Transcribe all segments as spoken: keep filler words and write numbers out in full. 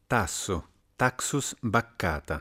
Tasso, Taxus baccata.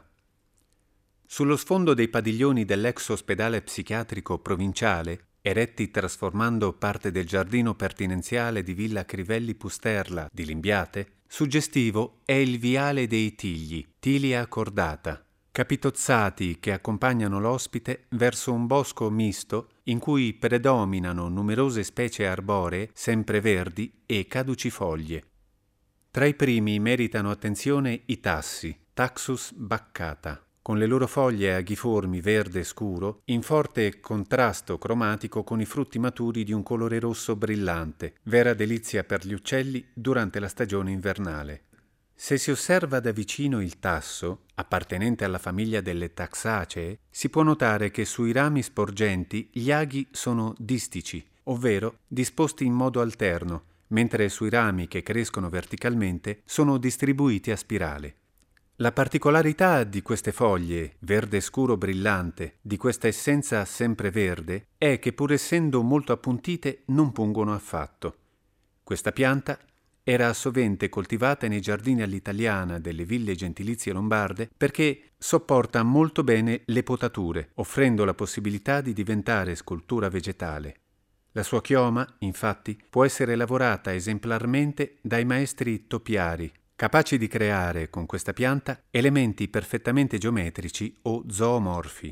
Sullo sfondo dei padiglioni dell'ex ospedale psichiatrico provinciale, eretti trasformando parte del giardino pertinenziale di Villa Crivelli Pusterla di Limbiate, suggestivo è il viale dei tigli, Tilia cordata, capitozzati che accompagnano l'ospite verso un bosco misto in cui predominano numerose specie arboree sempreverdi e caducifoglie. Tra i primi meritano attenzione i tassi, Taxus baccata, con le loro foglie aghiformi verde scuro, in forte contrasto cromatico con i frutti maturi di un colore rosso brillante, vera delizia per gli uccelli durante la stagione invernale. Se si osserva da vicino il tasso, appartenente alla famiglia delle Taxacee, si può notare che sui rami sporgenti gli aghi sono distici, ovvero disposti in modo alterno, mentre sui rami che crescono verticalmente sono distribuiti a spirale. La particolarità di queste foglie, verde scuro brillante, di questa essenza sempreverde, è che pur essendo molto appuntite non pungono affatto. Questa pianta era sovente coltivata nei giardini all'italiana delle ville gentilizie lombarde perché sopporta molto bene le potature, offrendo la possibilità di diventare scultura vegetale. La sua chioma, infatti, può essere lavorata esemplarmente dai maestri topiari, capaci di creare con questa pianta elementi perfettamente geometrici o zoomorfi.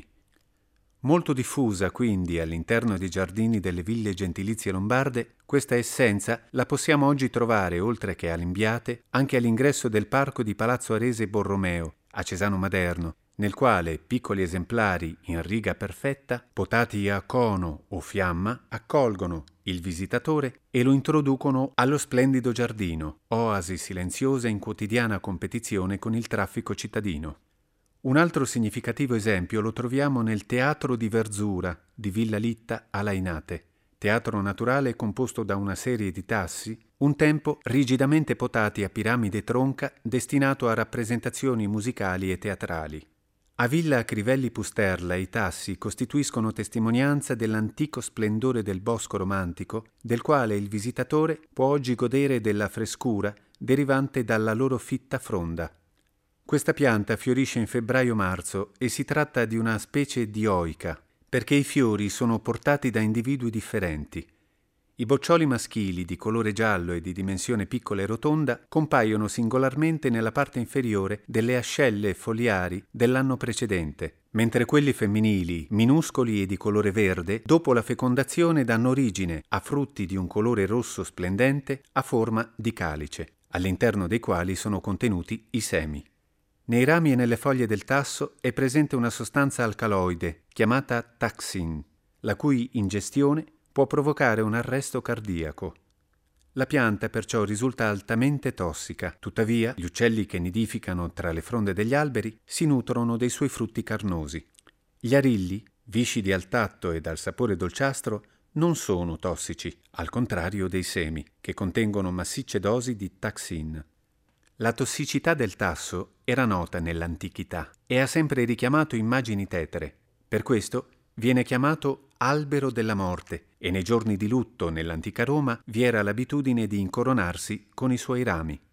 Molto diffusa quindi all'interno dei giardini delle ville gentilizie lombarde, questa essenza la possiamo oggi trovare, oltre che a Limbiate, anche all'ingresso del parco di Palazzo Arese Borromeo, a Cesano Maderno, nel quale piccoli esemplari in riga perfetta, potati a cono o fiamma, accolgono il visitatore e lo introducono allo splendido giardino, oasi silenziosa in quotidiana competizione con il traffico cittadino. Un altro significativo esempio lo troviamo nel Teatro di Verzura di Villa Litta a Lainate, teatro naturale composto da una serie di tassi, un tempo rigidamente potati a piramide tronca destinato a rappresentazioni musicali e teatrali. A Villa Crivelli Pusterla i tassi costituiscono testimonianza dell'antico splendore del bosco romantico, del quale il visitatore può oggi godere della frescura derivante dalla loro fitta fronda. Questa pianta fiorisce in febbraio-marzo e si tratta di una specie dioica, perché i fiori sono portati da individui differenti. I boccioli maschili di colore giallo e di dimensione piccola e rotonda compaiono singolarmente nella parte inferiore delle ascelle foliari dell'anno precedente, mentre quelli femminili, minuscoli e di colore verde, dopo la fecondazione danno origine a frutti di un colore rosso splendente a forma di calice, all'interno dei quali sono contenuti i semi. Nei rami e nelle foglie del tasso è presente una sostanza alcaloide chiamata taxin, la cui ingestione può provocare un arresto cardiaco. La pianta perciò risulta altamente tossica, tuttavia gli uccelli che nidificano tra le fronde degli alberi si nutrono dei suoi frutti carnosi. Gli arilli, viscidi al tatto e dal sapore dolciastro, non sono tossici, al contrario dei semi, che contengono massicce dosi di taxin. La tossicità del tasso era nota nell'antichità e ha sempre richiamato immagini tetere. Per questo viene chiamato albero della morte e nei giorni di lutto nell'antica Roma vi era l'abitudine di incoronarsi con i suoi rami.